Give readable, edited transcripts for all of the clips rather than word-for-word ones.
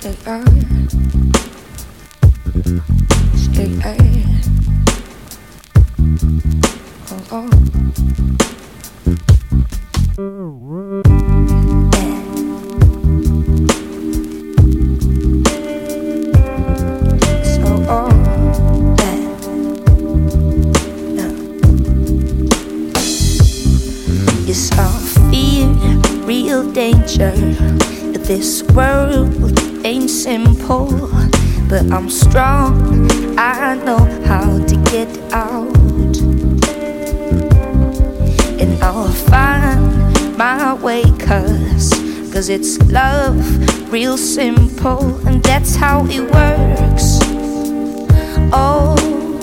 Yes, I fear real danger. This world ain't simple, but I'm strong. I know how to get out, and I'll find my way, cause it's love, real simple, and that's how it works. Oh,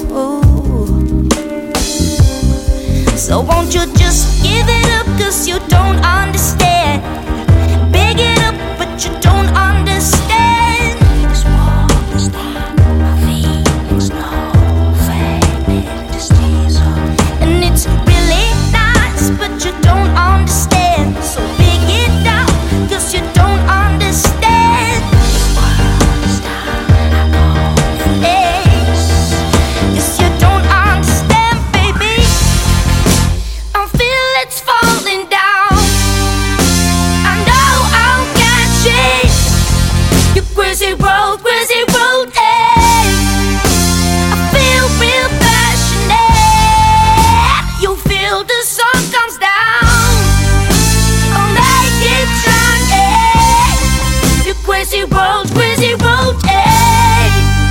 so won't you just give it up, cause you don't understand. Big it up, but you don't understand. This world is not my feelings, no fading diesel. And it's really nice, but you don't understand. So big it up, cause you don't understand. This world is not, I know, face. Cause you don't understand, baby. I feel it's falling down. I know I'll catch it. You crazy road, hey. I feel real passionate. You feel the sun comes down. I'll make it shine, hey. You crazy road, hey.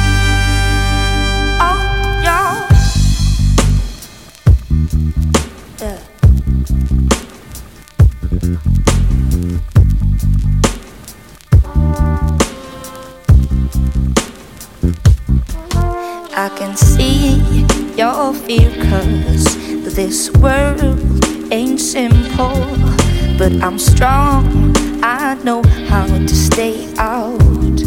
Oh, y'all. Yeah. I can see your fear, cause this world ain't simple, but I'm strong. I know how to stay out,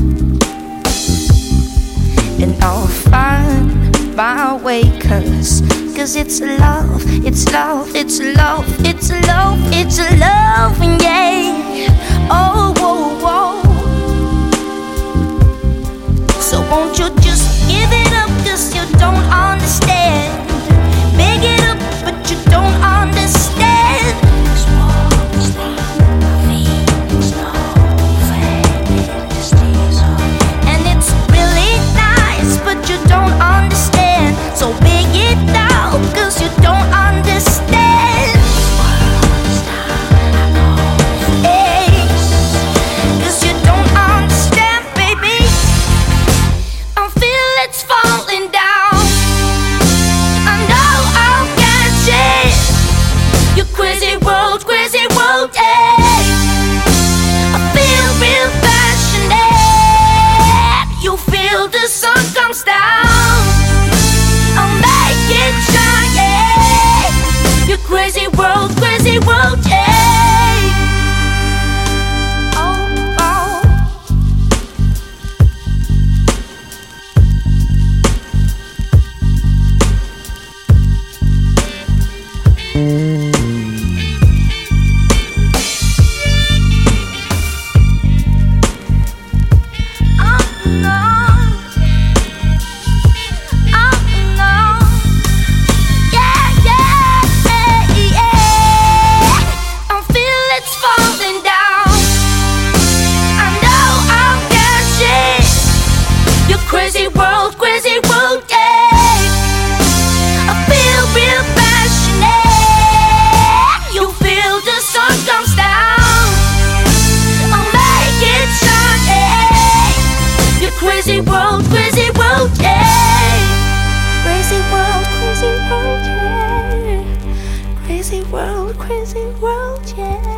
and I'll find my way, cause it's love, it's love, it's love, it's love, it's love, yeah. Oh, whoa, whoa. So won't you just give it up, cause you don't understand. Big it up, but you don't understand. This world is not my feelings, no fading diesel. And it's really nice, but you don't understand. So big it out, cause you don't understand. This world is not, I know, face. Cause you don't understand, baby. I feel it's falling down. I know I'll catch it. You crazy road, hey. I feel real passionate. You feel the sun comes down. I'll make it shine, yeah. You crazy road, hey. Oh, oh. Crazy world, yeah. I feel real passionate. You feel the sun comes down. I'll make it shine, yeah. You crazy world, yeah. Crazy world, yeah. Crazy world, yeah.